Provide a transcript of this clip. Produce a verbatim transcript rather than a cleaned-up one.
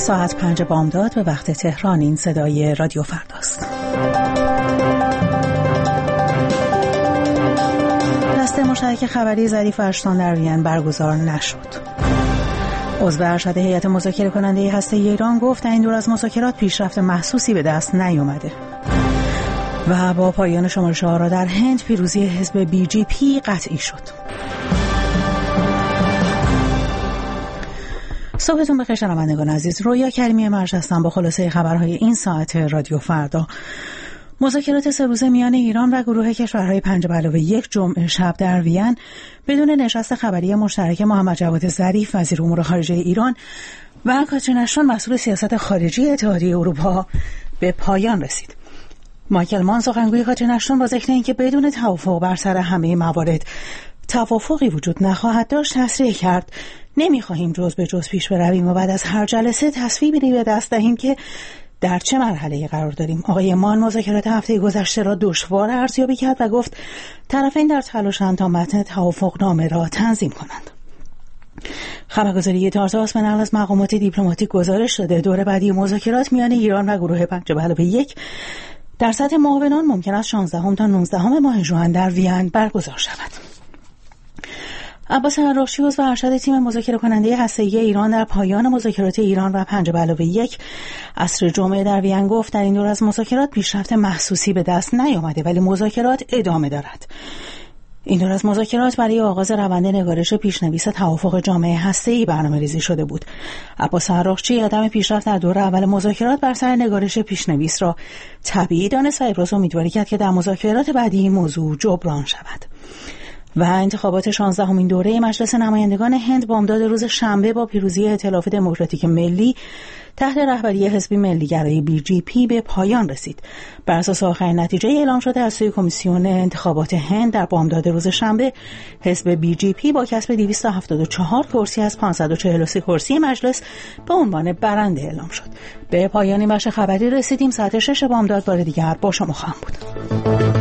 ساعت پنج بامداد به وقت تهران. این صدای رادیو فرداست. دسته مشترک خبری ظریف و اشتان در وین برگزار نشد. عضو ارشد هیئت مذاکره کننده هسته‌ای ایران گفت این دور از مذاکرات پیشرفت محسوسی به دست نیامده. و با پایان شمارش‌ها را در هند پیروزی حزب بی جی پی قطعی شد. صبحتون بخیر شنوندگان عزیز. رویا کریمی مرج هستم با خلاصه خبرهای این ساعت رادیو فردا. مذاکرات سه روزه میان ایران و گروه کشورهای پنج به علاوه یک جمعه شب در وین بدون نشست خبری مشترک محمد جواد ظریف وزیر امور خارجه ایران و کاترین اشتون مسئول سیاست خارجی اتحادیه اروپا به پایان رسید. مایکل مان سخنگوی کاترین اشتون با ذکر اینکه بدون توافق بر سر همه موارد توافقی وجود نخواهد داشت تصریح کرد نمیخواهیم جز به جز پیش برویم و بعد از هر جلسه تصویبی به دست دهیم که در چه مرحله‌ای قرار داریم. آقای مان مذاکرات هفته گذشته را دشوار ارزیابی کرد و گفت طرفین در تلاشند تا متن توافقنامه را تنظیم کنند. خبرگزاری تارتاس به نقل از مقامات دیپلماتیک گزارش داده دور بعدی مذاکرات میان ایران و گروه پنج به علاوه یک در سطح معاونان ممکن است شانزدهم تا نوزدهم ماه ژوئن در وین برگزار شود. عباس عراقچی عضو ارشد تیم مذاکره کننده هسته‌ای ایران در پایان مذاکرات ایران و پنج به علاوه یک عصر جمعه در وین گفت در این دور از مذاکرات پیشرفت محسوسی به دست نیامده ولی مذاکرات ادامه دارد. این دور از مذاکرات برای آغاز روند نگارش پیشنویس توافق جامعه هسته‌ای برنامه‌ریزی شده بود. عباس عراقچی عدم پیشرفت در دور اول مذاکرات بر سر نگارش پیشنویس را طبیعی دانست و ابراز امیدواری کرد که در مذاکرات بعدی این موضوع جبران شود. و انتخابات شانزدهمین دوره مجلس نمایندگان هند بامداد روز شنبه با پیروزی ائتلاف دموکراتیک ملی تحت رهبری حزب ملیگرای بی جی پی به پایان رسید. بر اساس آخرین نتیجه اعلام شده از سوی کمیسیون انتخابات هند در بامداد روز شنبه حزب بی جی پی با کسب دویست و هفتاد و چهار کرسی از پانصد و چهل و سه کرسی مجلس به عنوان برنده اعلام شد. به پایان این بخش خبری رسیدیم. ساعت شش بامداد بار دیگر با شما خواهم بود.